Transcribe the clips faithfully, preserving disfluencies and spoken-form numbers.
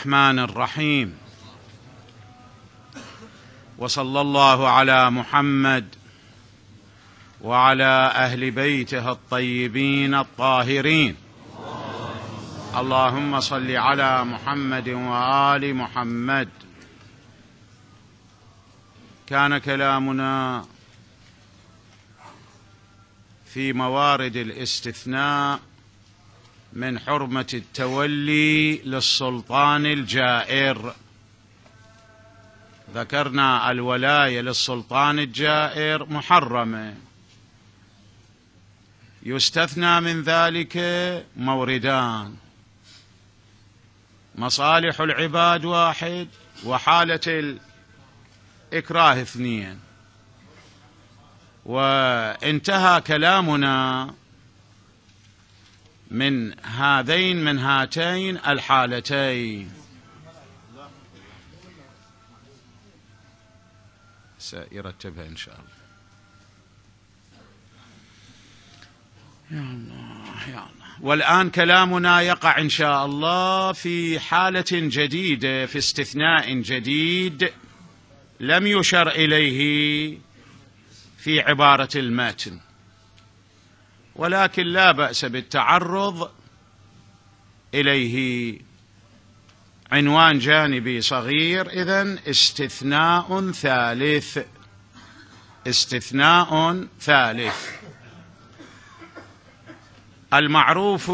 الرحمن الرحيم. وصلى الله على محمد وعلى أهل بيته الطيبين الطاهرين. اللهم صل على محمد وآل محمد. كان كلامنا في موارد الاستثناء من حرمة التولي للسلطان الجائر. ذكرنا الولاية للسلطان الجائر محرمة، يستثنى من ذلك موردان: مصالح العباد واحد، وحالة الإكراه اثنين. وانتهى كلامنا من هذين من هاتين الحالتين. سيرتبها إن شاء الله. يا الله يا الله. والآن كلامنا يقع إن شاء الله في حالة جديدة، في استثناء جديد لم يشر إليه في عبارة المتن، ولكن لا بأس بالتعرض إليه. عنوان جانبي صغير: إذن استثناء ثالث. استثناء ثالث. المعروف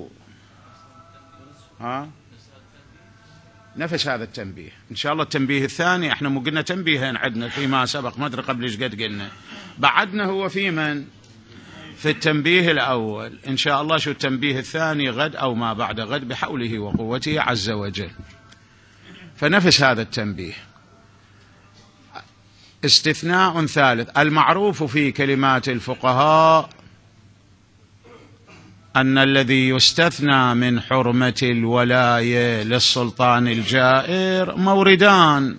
ها نفس هذا التنبيه إن شاء الله. التنبيه الثاني احنا مو قلنا تنبيهين عندنا فيما سبق، ما أدري قبل إيش قد قلنا، بعدنا هو في من في التنبيه الأول. إن شاء الله شو التنبيه الثاني غد أو ما بعد غد بحوله وقوته عز وجل. فنفس هذا التنبيه: استثناء ثالث. المعروف في كلمات الفقهاء أن الذي يستثنى من حرمة الولاية للسلطان الجائر موردان: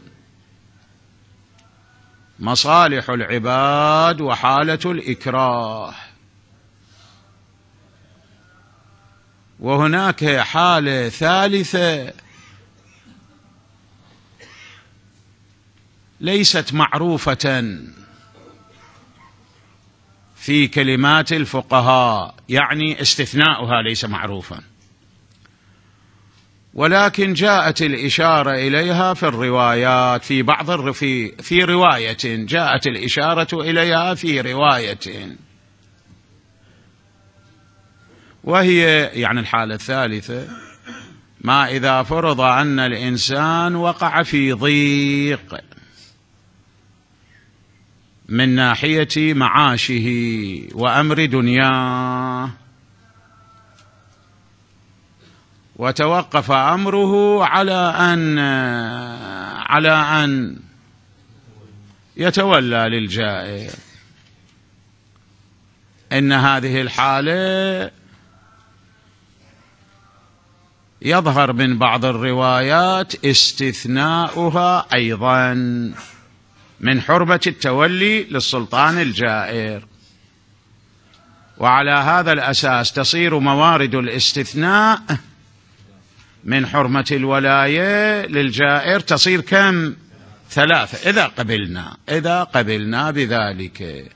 مصالح العباد وحالة الإكراه. وهناك حالة ثالثة ليست معروفة في كلمات الفقهاء، يعني استثناؤها ليس معروفا، ولكن جاءت الإشارة إليها في الروايات. في بعض الرفي في رواية جاءت الإشارة إليها في رواية، وهي يعني الحالة الثالثة: ما إذا فرض أن الإنسان وقع في ضيق من ناحية معاشه وأمر دنياه، وتوقف أمره على أن على أن يتولى للجائر. إن هذه الحالة يظهر من بعض الروايات استثناؤها أيضا من حرمة التولي للسلطان الجائر. وعلى هذا الأساس تصير موارد الاستثناء من حرمة الولاية للجائر تصير كم؟ ثلاثة، إذا قبلنا إذا قبلنا بذلك.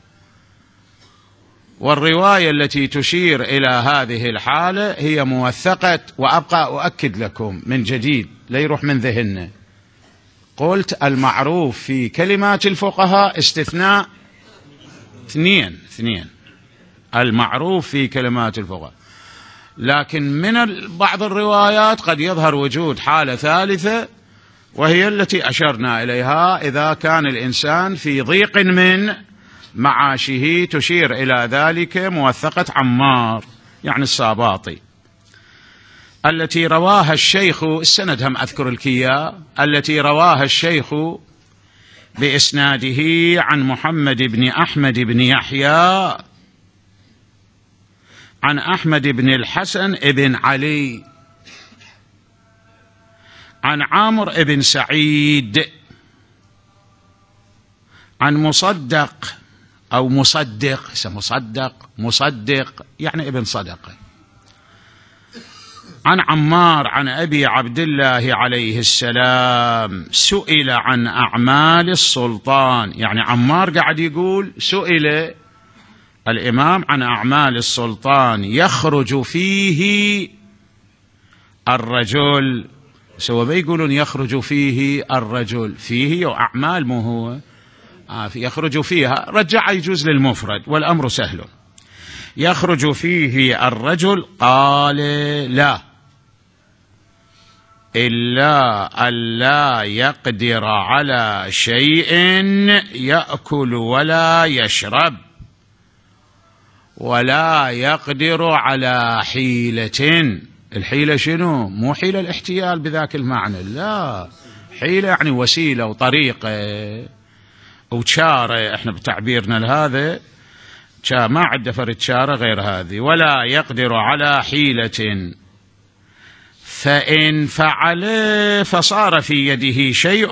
والرواية التي تشير إلى هذه الحالة هي موثقة، وأبقى أؤكد لكم من جديد لا يروح من ذهننا. قلت المعروف في كلمات الفقهاء استثناء اثنين اثنين المعروف في كلمات الفقهاء، لكن من بعض الروايات قد يظهر وجود حالة ثالثة، وهي التي أشرنا إليها: إذا كان الإنسان في ضيق من معاشه. تشير إلى ذلك موثقة عمار يعني الساباطي، التي رواها الشيخ، السند هم أذكر الكيا، التي رواها الشيخ بإسناده عن محمد بن أحمد بن يحيى عن أحمد بن الحسن بن علي عن عامر بن سعيد عن مصدق أو مصدق، مصدق مصدق يعني ابن صدقة، عن عمار عن أبي عبد الله عليه السلام سئل عن أعمال السلطان، يعني عمار قاعد يقول سئل الإمام عن أعمال السلطان يخرج فيه الرجل، سوى ما يقولون يخرج فيه الرجل، فيه أعمال مو هو آه يخرج فيها، رجع يجوز للمفرد والأمر سهل. يخرج فيه الرجل قال لا إلا ألا يقدر على شيء يأكل ولا يشرب ولا يقدر على حيلة. الحيلة شنو؟ مو حيلة الاحتيال بذاك المعنى، لا، حيلة يعني وسيلة وطريقة وشارة، احنا بتعبيرنا لهذا ما عد فرد شارة غير هذه. ولا يقدر على حيلة، فإن فعل فصار في يده شيء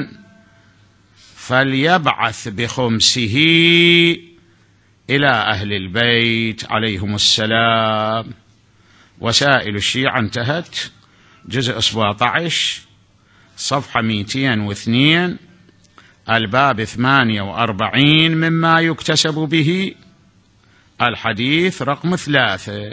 فليبعث بخمسه إلى أهل البيت عليهم السلام. وسائل الشيعة انتهت، جزء سبعة عشر صفحة مئتين واثنين، الباب ثمانية وأربعين مما يكتسب به، الحديث رقم ثلاثة.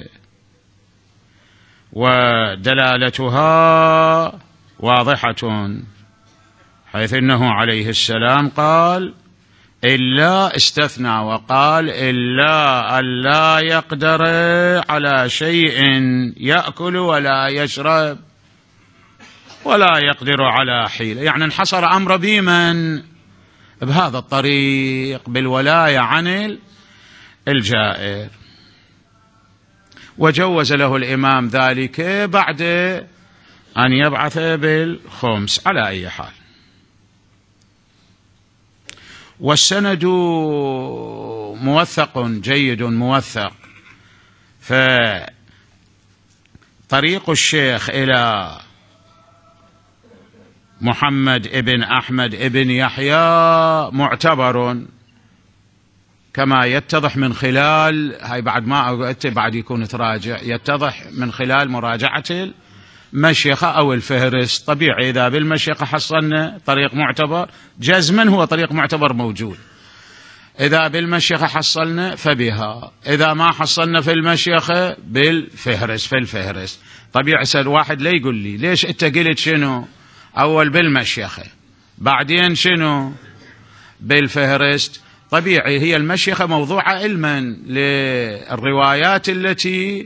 ودلالتها واضحة، حيث إنه عليه السلام قال إلا، استثنى وقال إلا ألا يقدر على شيء يأكل ولا يشرب ولا يقدر على حيلة، يعني انحصر أمر بمن؟ بهذا الطريق، بالولاية عن الجائر. وجوز له الإمام ذلك بعد أن يبعث بالخمس على أي حال. والسند موثق جيد موثق، فطريق الشيخ إلى محمد ابن أحمد ابن يحيى معتبر كما يتضح من خلال، هاي بعد ما قلت بعد يكون تراجع، يتضح من خلال مراجعة المشيخة أو الفهرس. طبيعي إذا بالمشيخة حصلنا طريق معتبر جزما هو طريق معتبر موجود، إذا بالمشيخة حصلنا فبها، إذا ما حصلنا في المشيخة بالفهرس في الفهرس. طبيعي سأل واحد لا يقول لي ليش أنت قلت شنو أول بالمشيخة بعدين شنو بالفهرست؟ طبيعي هي المشيخة موضوعة علما للروايات التي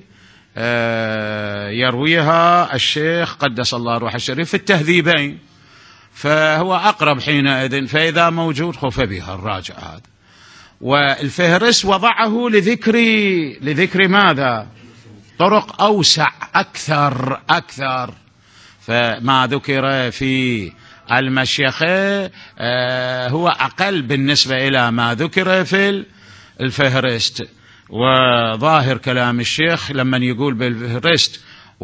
يرويها الشيخ قدس الله روح الشريف في التهذيبين، فهو أقرب حينئذ، فإذا موجود خف بها الراجع هذا. والفهرس وضعه لذكر لذكر ماذا؟ طرق أوسع أكثر أكثر، فما ذكر في المشيخة هو أقل بالنسبة إلى ما ذكر في الفهرست. وظاهر كلام الشيخ لما يقول بالفهرست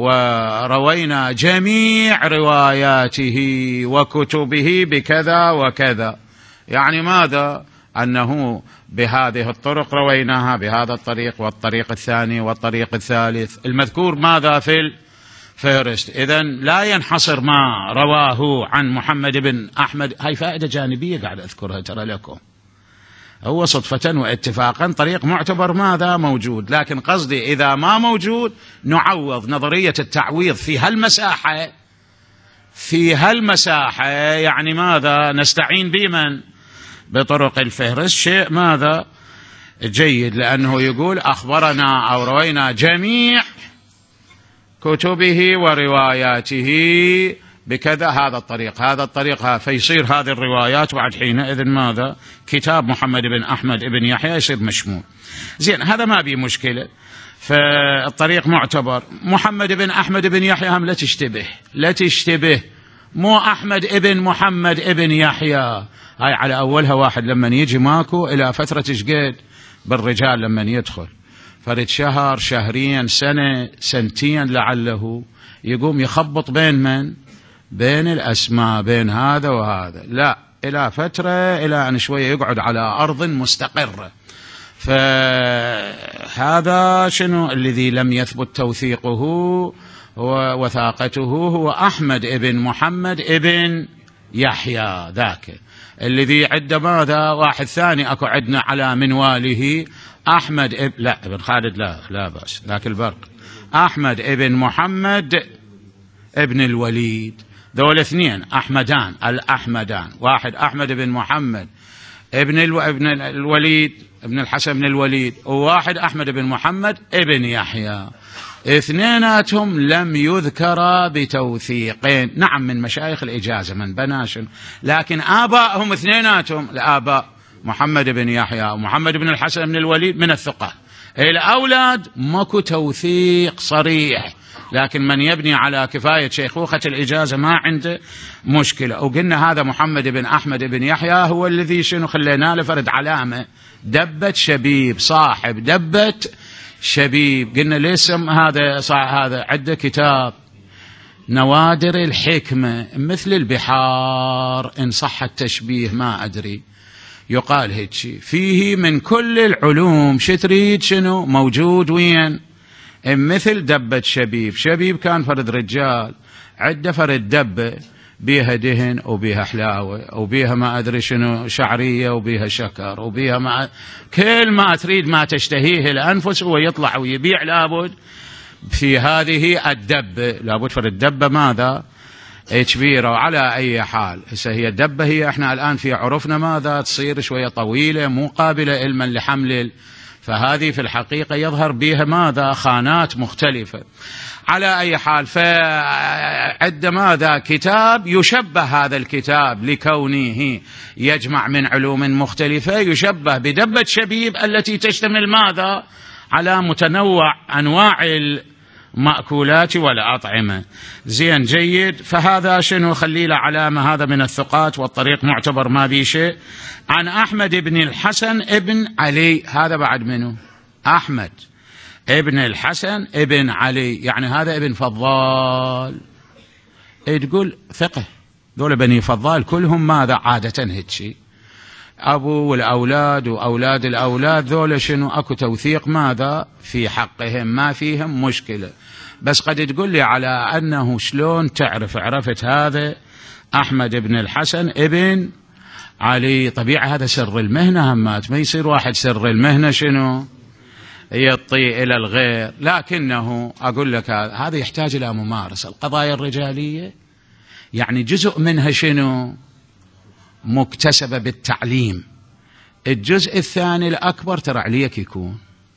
وروينا جميع رواياته وكتبه بكذا وكذا، يعني ماذا؟ أنه بهذه الطرق رويناها بهذا الطريق والطريق الثاني والطريق الثالث المذكور ماذا في الفهرست. إذن لا ينحصر ما رواه عن محمد بن أحمد. هاي فائدة جانبية قاعد أذكرها ترى لكم، هو صدفة واتفاقا طريق معتبر ماذا موجود، لكن قصدي إذا ما موجود نعوض نظرية التعويض في هالمساحة في هالمساحة يعني ماذا؟ نستعين بمن؟ بطرق الفهرس، شيء ماذا؟ جيد، لأنه يقول أخبرنا أو روينا جميع كتبه ورواياته بكذا، هذا الطريق هذا الطريق هذا، فيصير هذه الروايات بعد حينئذ ماذا؟ كتاب محمد بن أحمد بن يحيى يصير مشمول. زين، هذا ما بيه مشكلة، فالطريق معتبر. محمد بن أحمد بن يحيى هم لا تشتبه لا تشتبه مو أحمد ابن محمد ابن يحيى، هاي على أولها واحد لما يجي ماكو إلى فترة شقيد بالرجال لما يدخل فرد شهر شهرين سنة سنتين لعله يقوم يخبط بين من؟ بين الأسماء بين هذا وهذا، لا، إلى فترة إلى أن شوية يقعد على أرض مستقرة. فهذا شنو الذي لم يثبت توثيقه ووثاقته هو أحمد ابن محمد ابن يحيى، ذاك الذي عند ماذا واحد ثاني أكو عندنا على منواله أحمد اب... لا ابن خالد لا لا بأس، ذاك البرق أحمد ابن محمد ابن الوليد. ذول اثنين أحمدان، الأحمدان، واحد أحمد بن محمد ابن الو... ابن الوليد ابن الحسن بن الوليد، وواحد أحمد بن محمد ابن يحيى. اثنيناتهم لم يذكرا بتوثيقين، نعم من مشايخ الإجازة من بناشن، لكن آبائهم اثنيناتهم الآباء محمد بن يحيى ومحمد بن الحسن بن الوليد من الثقة. الأولاد ماكو توثيق صريح، لكن من يبني على كفاية شيخوخة الإجازة ما عنده مشكلة. وقلنا هذا محمد بن أحمد بن يحيى هو الذي شنو خلينا له فرد علامة دبة شبيب، صاحب دبة شبيب. قلنا ليش هذا هذا عنده كتاب نوادر الحكمة مثل البحار إن صح التشبيه ما أدري، يقال هيك فيه من كل العلوم شو تريد شنو موجود وين، مثل دبة شبيب. شبيب كان فرد رجال عنده فرد دبة بيها دهن وبيها حلاوة وبيها ما أدري شنو شعرية وبيها شكر وبيها ما كل ما تريد ما تشتهيه الأنفس هو يطلع ويبيع. لابد في هذه الدبة لابد فرد دبة ماذا كبيرة. وعلى أي حال هي الدبة هي احنا الآن في عرفنا ماذا تصير شوية طويلة مو قابلة علما لحمل، فهذه في الحقيقة يظهر بها ماذا خانات مختلفة. على أي حال فعد ماذا كتاب يشبه هذا الكتاب لكونه يجمع من علوم مختلفة، يشبه بدبة شبيب التي تشتمل ماذا على متنوع أنواع المأكولات والأطعمة. زين جيد. فهذا شنو خلي له علامة، هذا من الثقات والطريق معتبر ما بي شيء. عن أحمد بن الحسن ابن علي، هذا بعد منه أحمد ابن الحسن ابن علي، يعني هذا ابن فضال. تقول ثقة، ذول بني فضال كلهم ماذا عادة هيك أبو والأولاد وأولاد الأولاد، ذول شنو أكو توثيق ماذا في حقهم ما فيهم مشكلة. بس قد تقول لي على أنه شلون تعرف عرفت هذا أحمد بن الحسن ابن علي؟ طبيعة هذا سر المهنة، همات ما يصير واحد سر المهنة شنو يطي إلى الغير. لكنه أقول لك هذا يحتاج إلى ممارسة. القضايا الرجالية يعني جزء منها شنو مكتسبة بالتعليم، الجزء الثاني الأكبر ترى عليك يكون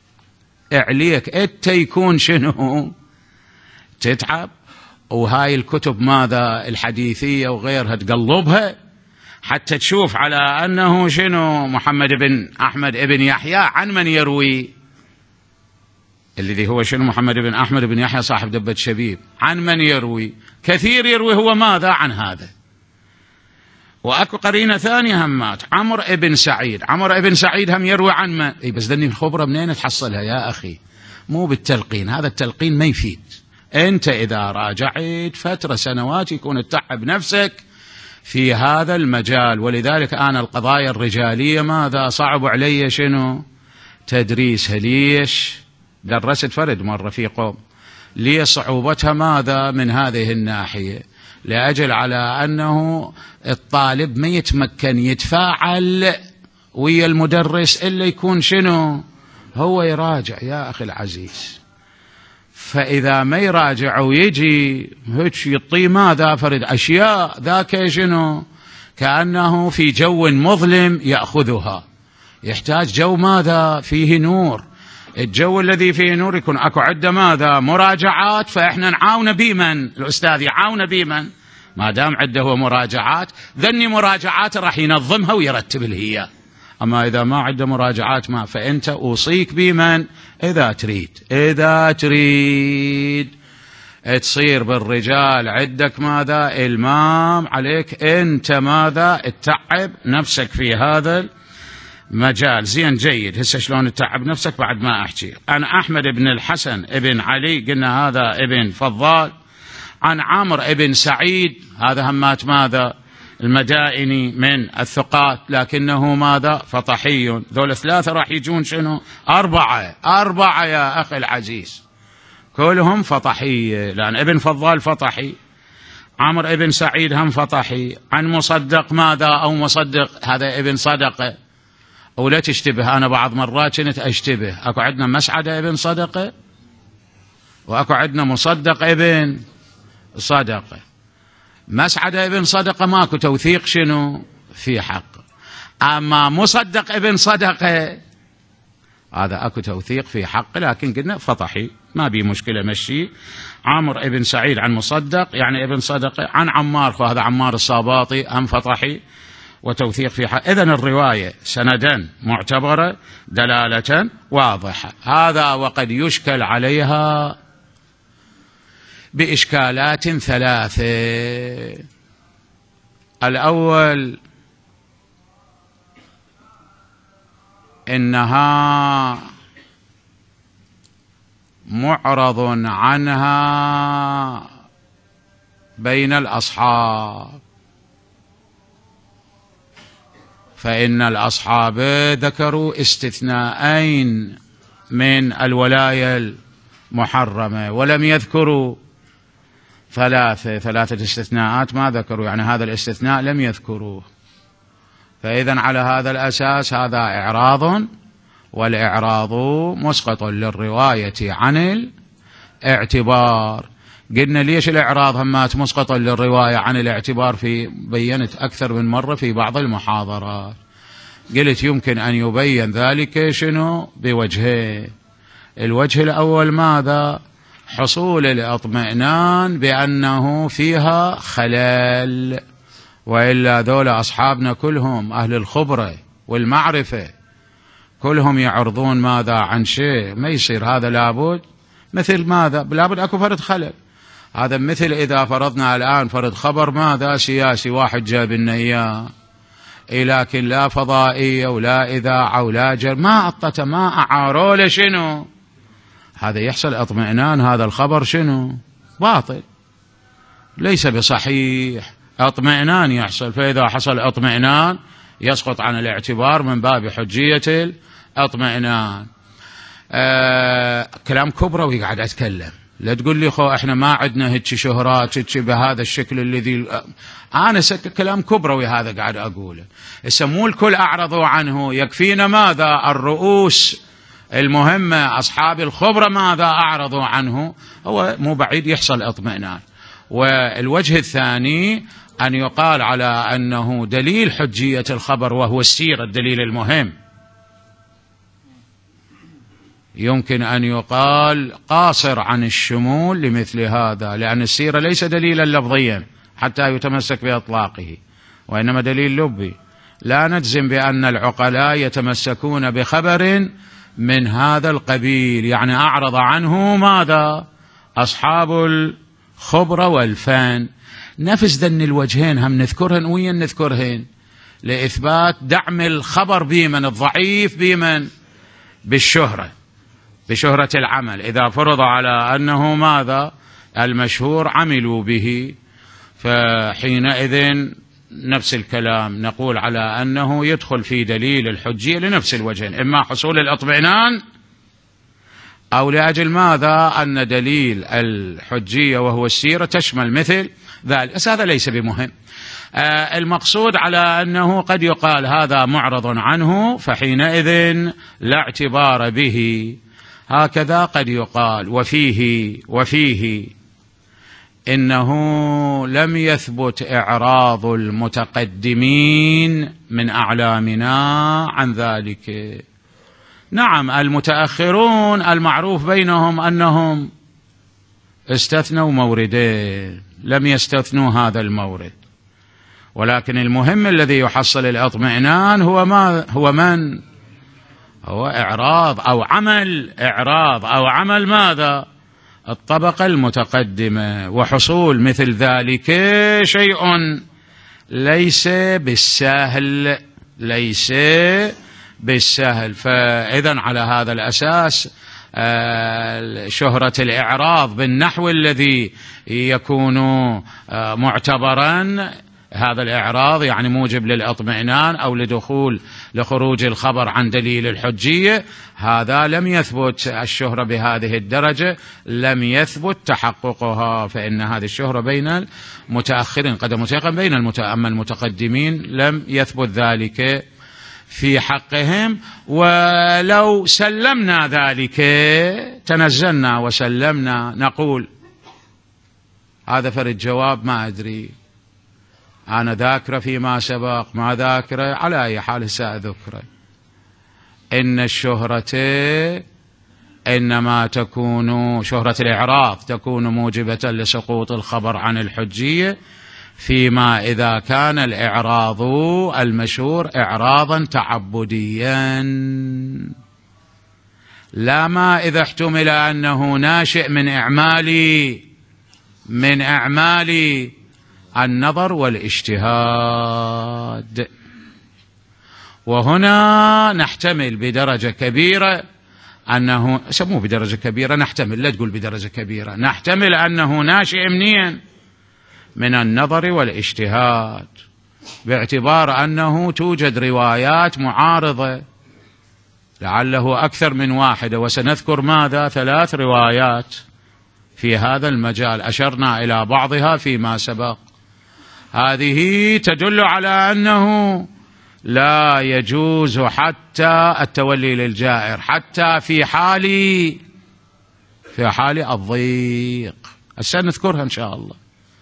عليك أنت يكون شنو تتعب. وهاي الكتب ماذا الحديثية وغيرها تقلبها حتى تشوف على أنه شنو محمد بن أحمد ابن يحيى عن من يروي، الذي هو شنو محمد بن أحمد بن يحيى صاحب دبة شبيب، عن من يروي؟ كثير يروي هو ماذا عن هذا. وأكو قرينة ثانية همات عمرو ابن سعيد، عمرو ابن سعيد هم يروي عن من؟ اي بس دني الخبرة منين تحصلها يا أخي؟ مو بالتلقين، هذا التلقين ما يفيد. أنت إذا راجعت فترة سنوات يكون تتعب نفسك في هذا المجال. ولذلك أنا القضايا الرجالية ماذا صعب علي شنو تدريسها. ليش؟ درست فرد مرة في قوم، لي صعوبتها ماذا من هذه الناحية، لأجل على أنه الطالب ما يتمكن يتفاعل ويا المدرس إلا يكون شنو هو يراجع يا أخي العزيز. فإذا ما يراجع ويجي هيك يطي ماذا فرد أشياء ذاك شنو كأنه في جو مظلم يأخذها، يحتاج جو ماذا فيه نور. الجو الذي فيه نور يكون أكو عدة ماذا مراجعات، فإحنا نعاون بمن؟ الأستاذ يعاون بمن؟ ما دام عنده هو مراجعات ذني مراجعات راح ينظمها ويرتب هي. أما إذا ما عنده مراجعات ما، فأنت أوصيك بمن؟ إذا تريد إذا تريد تصير بالرجال عندك ماذا المام، عليك أنت ماذا تتعب نفسك في هذا مجال. زين جيد. هسه شلون تتعب نفسك بعد ما أحكي. أنا أحمد بن الحسن ابن علي قلنا هذا ابن فضال. عن عمرو ابن سعيد هذا همات ماذا المدائني من الثقات، لكنه ماذا فطحي. ذول ثلاثة راح يجون شنو أربعة أربعة يا أخي العزيز، كلهم فطحية، لأن ابن فضال فطحي، عمرو ابن سعيد هم فطحي، عن مصدق ماذا أو مصدق هذا ابن صدقة، ولا تشتبه. أنا بعض مرات كنت أشتبه، أكو عندنا مسعد ابن صدقة وأكو عندنا مصدق ابن صدقة. مسعد ابن صدقة ماكو توثيق شنو في حق، أما مصدق ابن صدقة هذا أكو توثيق في حق، لكن قلنا فطحي ما بي مشكلة مشي. عمرو ابن سعيد عن مصدق يعني ابن صدقة، عن عمار وهذا عمار الصاباطي هم فطحي وتوثيق في حق. إذن الرواية سندا معتبرة دلالة واضحة. هذا وقد يشكل عليها بإشكالات ثلاثة. الأول إنها معرض عنها بين الأصحاب، فإن الأصحاب ذكروا استثناءين من الولاية المحرمة ولم يذكروا ثلاثة ثلاثة استثناءات ما ذكروا، يعني هذا الاستثناء لم يذكروه. فإذن على هذا الأساس هذا إعراض، والإعراض مسقط للرواية عن الاعتبار. قلنا ليش الإعراض همات مسقط للرواية عن الاعتبار؟ في بينت أكثر من مرة في بعض المحاضرات، قلت يمكن أن يبين ذلك شنو بوجهين. الوجه الأول ماذا؟ حصول الاطمئنان بأنه فيها خلل، وإلا ذول أصحابنا كلهم أهل الخبرة والمعرفة كلهم يعرضون ماذا عن شيء ما يصير. هذا لابد مثل ماذا؟ لابد أكو فرد خلل. هذا مثل إذا فرضنا الآن فرض خبر ماذا سياسي واحد جاب لنا إياه، لكن لا فضائية ولا إذاعة ولا جر ما أطت ما أعاروا له شنو، هذا يحصل اطمئنان، هذا الخبر شنو باطل ليس بصحيح، اطمئنان يحصل. فإذا حصل اطمئنان يسقط عن الاعتبار من باب حجية الاطمئنان. آه كلام كبروي قاعد أتكلم، لا تقول لي خو احنا ما عندنا هيك شهرات هيك بهذا الشكل الذي انا كلام كبروي هذا قاعد اقوله. يسموه الكل اعرضوا عنه، يكفينا ماذا الرؤوس المهمة أصحاب الخبرة ماذا أعرضوا عنه، هو مو بعيد يحصل اطمئنان. والوجه الثاني أن يقال على أنه دليل حجية الخبر وهو السيرة الدليل المهم، يمكن أن يقال قاصر عن الشمول لمثل هذا، لأن السيرة ليس دليلا لفظيا حتى يتمسك بإطلاقه، وإنما دليل لبي. لا نجزم بأن العقلاء يتمسكون بخبر من هذا القبيل، يعني أعرض عنه ماذا أصحاب الخبرة والفن. نفس ذن الوجهين هم نذكرهن وين نذكرهن لإثبات دعم الخبر بمن الضعيف بمن بالشهرة، بشهرة العمل. إذا فرض على أنه ماذا المشهور عملوا به، فحينئذ نفس الكلام نقول على أنه يدخل في دليل الحجية لنفس الوجهين، إما حصول الاطمئنان أو لأجل ماذا أن دليل الحجية وهو السيرة تشمل مثل ذلك. بس هذا ليس بمهم. آه المقصود على أنه قد يقال هذا معرض عنه فحينئذ لا اعتبار به، هكذا قد يقال. وفيه وفيه إنه لم يثبت إعراض المتقدمين من أعلامنا عن ذلك. نعم المتأخرون المعروف بينهم أنهم استثنوا موردين، لم يستثنوا هذا المورد، ولكن المهم الذي يحصل الاطمئنان هو ما هو من هو إعراض أو عمل إعراض أو عمل ماذا الطبقة المتقدمة. وحصول مثل ذلك شيء ليس بالسهل، ليس بالسهل. فإذن على هذا الأساس شهرة الإعراض بالنحو الذي يكون معتبرا هذا الإعراض يعني موجب للإطمئنان أو لدخول لخروج الخبر عن دليل الحجية، هذا لم يثبت الشهرة بهذه الدرجة، لم يثبت تحققها، فإن هذه الشهرة بين المتأخرين قد متيقن بين أما المتقدمين لم يثبت ذلك في حقهم. ولو سلمنا ذلك، تنزلنا وسلمنا، نقول هذا فرد جواب ما أدري، أنا ذاكرة فيما سبق ما ذاكرة، على أي حال سأذكره، إن الشهرة إنما تكون شهرة الإعراض تكون موجبة لسقوط الخبر عن الحجية فيما إذا كان الإعراض المشهور إعراضا تعبديا، لا ما إذا احتمل أنه ناشئ من إعمال من أعمال النظر والاجتهاد. وهنا نحتمل بدرجة كبيرة أنه سموه بدرجة كبيرة، نحتمل، لا تقول بدرجة كبيرة، نحتمل أنه ناشئ منين؟ من النظر والاجتهاد، باعتبار أنه توجد روايات معارضة لعله أكثر من واحدة، وسنذكر ماذا؟ ثلاث روايات في هذا المجال أشرنا إلى بعضها فيما سبق. هذه تدل على أنه لا يجوز حتى التولي للجائر حتى في حال في حال الضيق، سنذكرها إن شاء الله.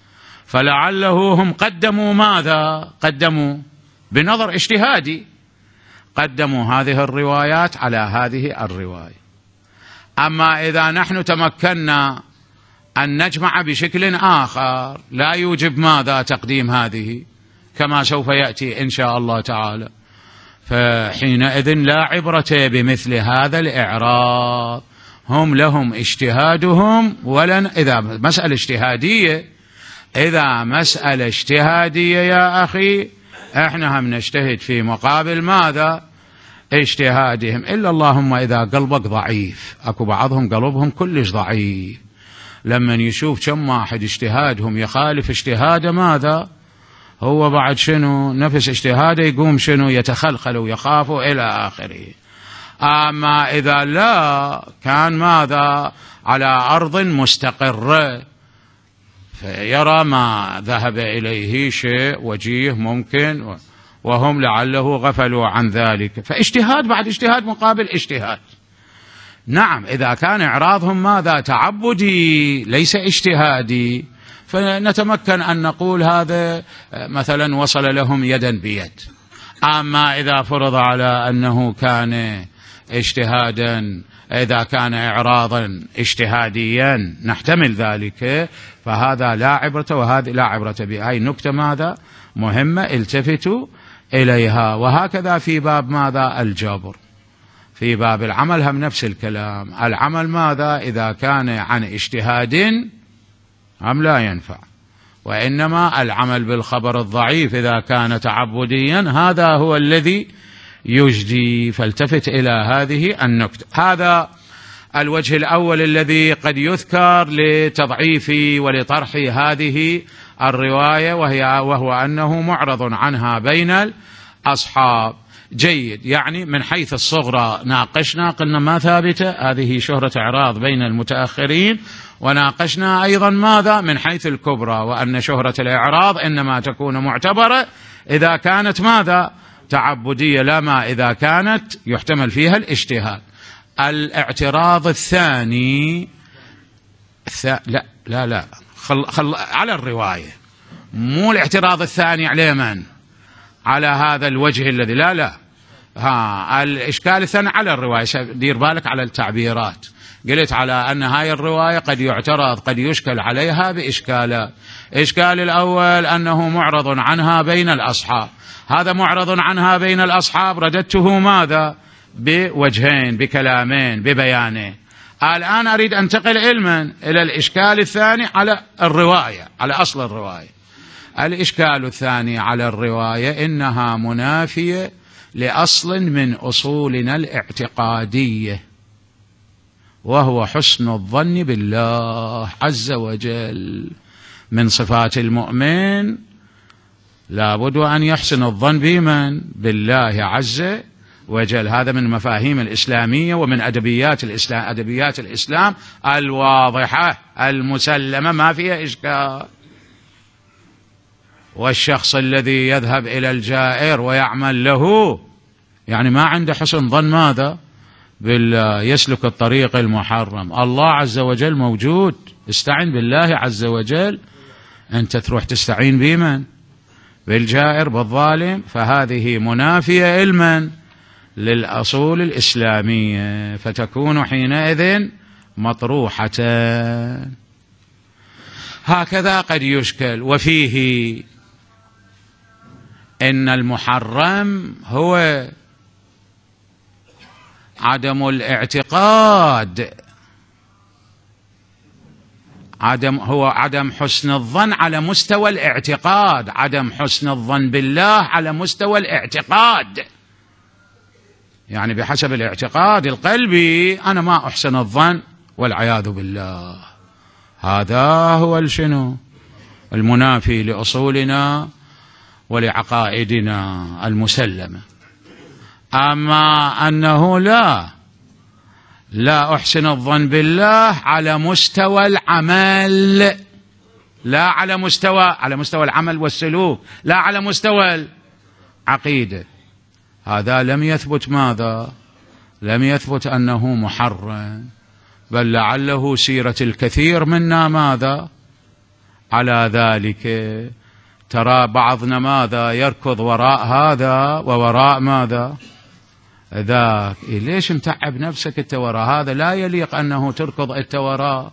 فلعله هم قدموا ماذا؟ قدموا بنظر اجتهادي، قدموا هذه الروايات على هذه الرواية. أما إذا نحن تمكنا أن نجمع بشكل آخر لا يوجب ماذا؟ تقديم هذه، كما سوف يأتي إن شاء الله تعالى، فحينئذ لا عبرة بمثل هذا الإعراض. هم لهم اجتهادهم، ولن إذا مسألة اجتهادية إذا مسألة اجتهادية يا أخي إحنا هم نجتهد في مقابل ماذا؟ اجتهادهم، إلا اللهم إذا قلبك ضعيف، أكو بعضهم قلبهم كلش ضعيف، لما يشوف كم واحد اجتهادهم يخالف اجتهاده ماذا؟ هو بعد شنو؟ نفس اجتهاده يقوم شنو؟ يتخلخل ويخاف إلى آخره. أما إذا لا كان ماذا؟ على أرض مستقرة، فيرى ما ذهب إليه شيء وجيه ممكن، وهم لعله غفلوا عن ذلك، فاجتهاد بعد اجتهاد مقابل اجتهاد. نعم إذا كان إعراضهم ماذا؟ تعبدي ليس اجتهادي، فنتمكن أن نقول هذا مثلا وصل لهم يدا بيد. أما إذا فرض على أنه كان اجتهادا، إذا كان إعراضا اجتهاديا نحتمل ذلك، فهذا لا عبرة وهذه لا عبرة بها. هاي نكتة ماذا؟ مهمة، التفتوا إليها. وهكذا في باب ماذا؟ الجبر. في باب العمل هم نفس الكلام، العمل ماذا؟ إذا كان عن اجتهاد هم لا ينفع، وإنما العمل بالخبر الضعيف إذا كان تعبديا هذا هو الذي يجدي. فالتفت إلى هذه النكتة. هذا الوجه الأول الذي قد يذكر لتضعيف ولطرح هذه الرواية، وهي وهو أنه معرض عنها بين الأصحاب. جيد، يعني من حيث الصغرى ناقشنا قلنا ما ثابتة، هذه شهرة إعراض بين المتأخرين، وناقشنا أيضا ماذا؟ من حيث الكبرى، وأن شهرة الإعراض إنما تكون معتبرة إذا كانت ماذا؟ تعبدية، لا ما إذا كانت يحتمل فيها الاجتهاد. الاعتراض الثاني الث... لا لا لا خل... خل... على الرواية، مو الاعتراض الثاني على من؟ على هذا الوجه الذي لا لا ها الإشكال الثاني على الرواية. دير بالك على التعبيرات، قلت على أن هاي الرواية قد يعترض قد يشكل عليها بإشكالات. إشكال الأول أنه معرض عنها بين الأصحاب، هذا معرض عنها بين الأصحاب رددته ماذا؟ بوجهين، بكلامين، ببيانين. الآن أريد أنتقل علما إلى الإشكال الثاني على الرواية، على أصل الرواية. الإشكال الثاني على الرواية إنها منافية لأصل من أصولنا الاعتقادية، وهو حسن الظن بالله عز وجل. من صفات المؤمن لابد أن يحسن الظن بمن؟ بالله عز وجل. هذا من مفاهيم الإسلامية ومن أدبيات الإسلام، أدبيات الإسلام الواضحة المسلمة ما فيها إشكال. والشخص الذي يذهب إلى الجائر ويعمل له يعني ما عنده حسن ظن ماذا؟ بالله، يسلك الطريق المحرم. الله عز وجل موجود، استعن بالله عز وجل. أنت تروح تستعين بمن؟ بالجائر بالظالم، فهذه منافية علما للأصول الإسلامية، فتكون حينئذ مطروحة. هكذا قد يشكل. وفيه إن المحرم هو عدم الاعتقاد، عدم هو عدم حسن الظن على مستوى الاعتقاد، عدم حسن الظن بالله على مستوى الاعتقاد. يعني بحسب الاعتقاد القلبي أنا ما أحسن الظن والعياذ بالله. هذا هو الشنو المنافي لأصولنا ولعقائدنا المسلمة. أما أنه لا لا أحسن الظن بالله على مستوى العمل، لا على مستوى على مستوى العمل والسلوك، لا على مستوى العقيدة، هذا لم يثبت ماذا؟ لم يثبت أنه محرم، بل لعله سيرة الكثير منا ماذا؟ على ذلك. ترى بعضنا ماذا؟ يركض وراء هذا ووراء ماذا؟ ذاك. إيه ليش متعب نفسك انت وراء هذا؟ لا يليق أنه تركض انت وراء.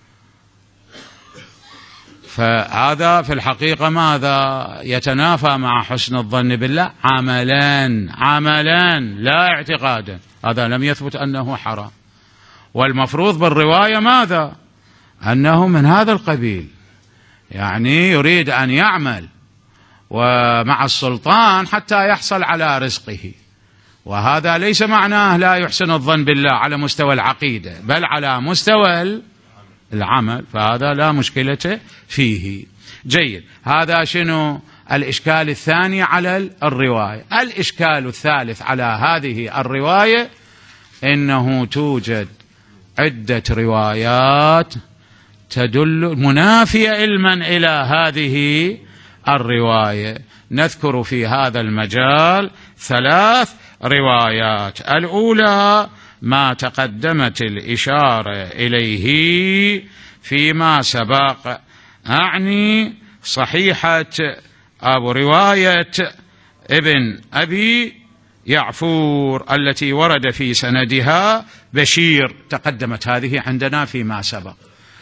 فهذا في الحقيقة ماذا؟ يتنافى مع حسن الظن بالله عملا عملا لا اعتقادا. هذا لم يثبت أنه حرام. والمفروض بالرواية ماذا؟ أنه من هذا القبيل، يعني يريد أن يعمل ومع السلطان حتى يحصل على رزقه، وهذا ليس معناه لا يحسن الظن بالله على مستوى العقيدة، بل على مستوى العمل، فهذا لا مشكلة فيه. جيد. هذا شنو الإشكال الثاني على الرواية. الإشكال الثالث على هذه الرواية إنه توجد عدة روايات تدل منافية علما إلى هذه الرواية. نذكر في هذا المجال ثلاث روايات. الأولى ما تقدمت الإشارة إليه فيما سبق، أعني صحيحة أو رواية ابن أبي يعفور التي ورد في سندها بشير، تقدمت هذه عندنا فيما سبق.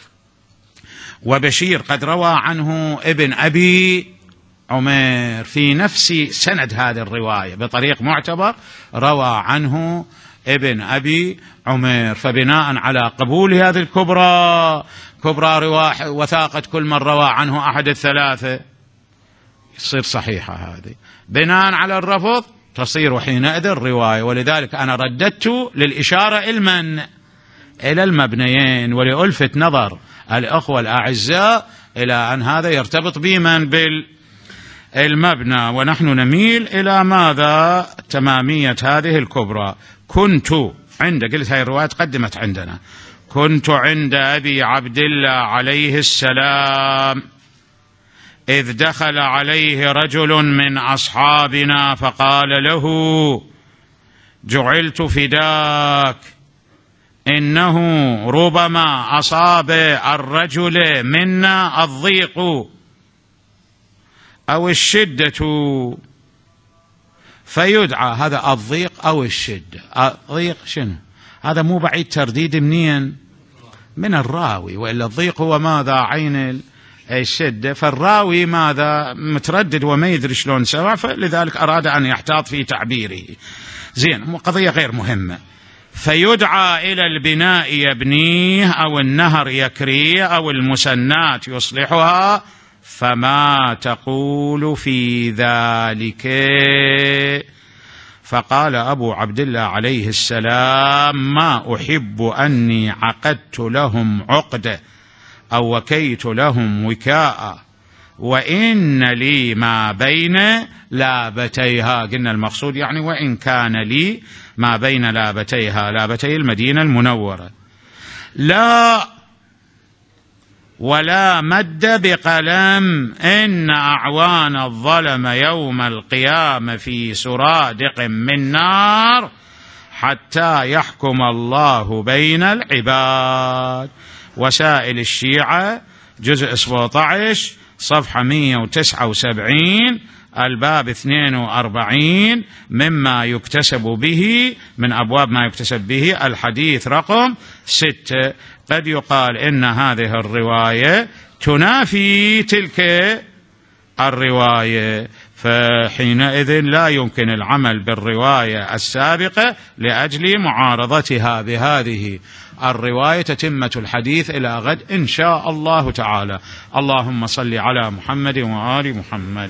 وبشير قد روى عنه ابن أبي عمير في نفس سند هذه الرواية بطريق معتبر، روى عنه ابن أبي عمير، فبناء على قبول هذه الكبرى كبرى رواح وثاقة كل من روى عنه أحد الثلاثة تصير صحيحة. هذه بناء على الرفض تصير حينئذ الرواية. ولذلك أنا رددت للإشارة علما إلى المبنيين، ولألفت نظر الأخوة الأعزاء إلى أن هذا يرتبط بمن بالمبنى، ونحن نميل إلى ماذا؟ تمامية هذه الكبرى. كنت عند، قلت هاي الرواية قدمت عندنا، كنت عند أبي عبد الله عليه السلام إذ دخل عليه رجل من أصحابنا فقال له: جعلت فداك، إنه ربما أصاب الرجل منا الضيق أو الشدة فيدعى. هذا الضيق أو الشدة، الضيق شنو؟ هذا مو بعيد ترديد منين؟ من الراوي، وإلا الضيق هو ماذا؟ عين الشدة، فالراوي ماذا؟ متردد وما يدري شلون سوى، فلذلك أراد أن يحتاط في تعبيره. زين، قضية غير مهمة. فيدعى إلى البناء يبنيه أو النهر يكريه أو المسنات يصلحها، فما تقول في ذلك؟ فقال أبو عبد الله عليه السلام: ما أحب أني عقدت لهم عقدة أو وكيت لهم وكاء وإن لي ما بين لابتيها، قلنا المقصود يعني وإن كان لي ما بين لابتيها، لابتي المدينة المنورة، لا ولا مد بقلم إن أعوان الظلم يوم القيامة في سرادق من نار حتى يحكم الله بين العباد. وسائل الشيعة جزء سبعة عشر صفحة مئة وتسعة وسبعين الباب اثنين وأربعين مما يكتسب به من أبواب ما يكتسب به الحديث رقم ستة. قد يقال إن هذه الرواية تنافي تلك الرواية، فحينئذ لا يمكن العمل بالرواية السابقة لأجل معارضتها بهذه الرواية. تتمة الحديث إلى غد إن شاء الله تعالى. اللهم صل على محمد وآل محمد.